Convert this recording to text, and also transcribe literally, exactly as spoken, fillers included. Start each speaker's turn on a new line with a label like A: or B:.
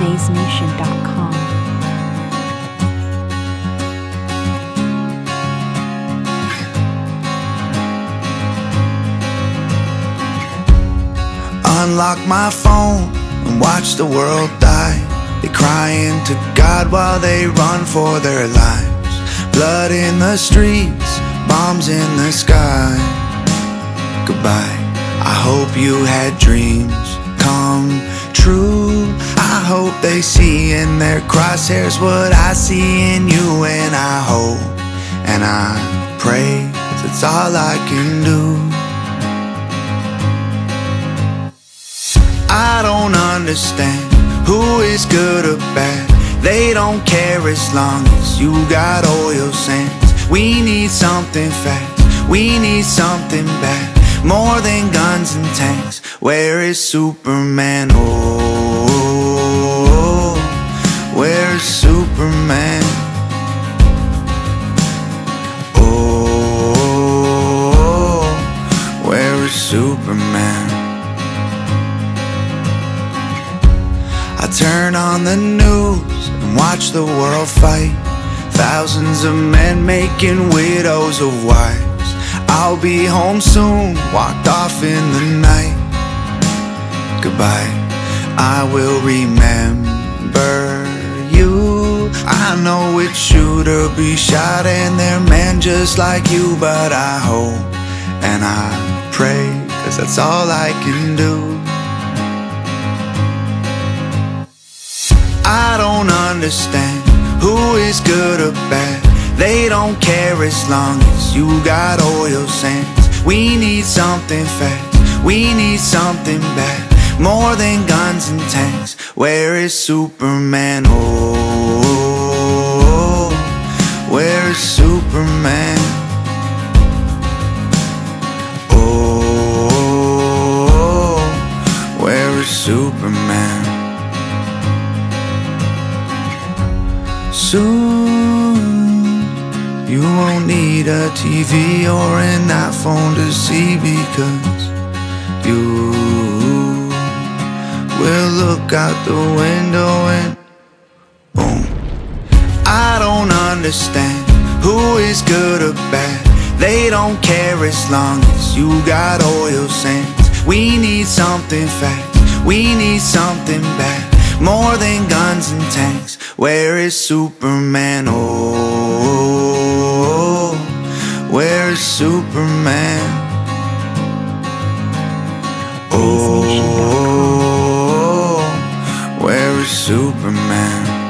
A: bass nation dot com.
B: Unlock my phone and watch the world die. They crying to God while they run for their lives. Blood in the streets, bombs in the sky. Goodbye. I hope you had dreams come true. I hope they see in their crosshairs what I see in you. And I hope and I pray, 'cause it's all I can do. I don't understand who is good or bad. They don't care as long as you got oil sands. We need something fast, we need something bad, more than guns and tanks. Where is Superman? Oh, where is Superman? Oh, where is Superman? I turn on the news and watch the world fight. Thousands of men making widows of wives. I'll be home soon, walked off in the night. Goodbye, I will remember you. I know it's shooter be shot and they're men just like you. But I hope and I pray, 'cause that's all I can do. I don't understand who is good or bad. They don't care as long as you got oil sands. We need something fast, we need something bad, more than guns and tanks. Where is Superman? Oh, where is Superman? Oh, where is Superman? Soon you won't need a T V or an iPhone to see, because you will look out the window and boom. I don't understand who is good or bad. They don't care as long as you got oil sands. We need something fast, we need something bad, more than guns and tanks. Where is Superman? Oh, where is Superman? Oh, where is Superman?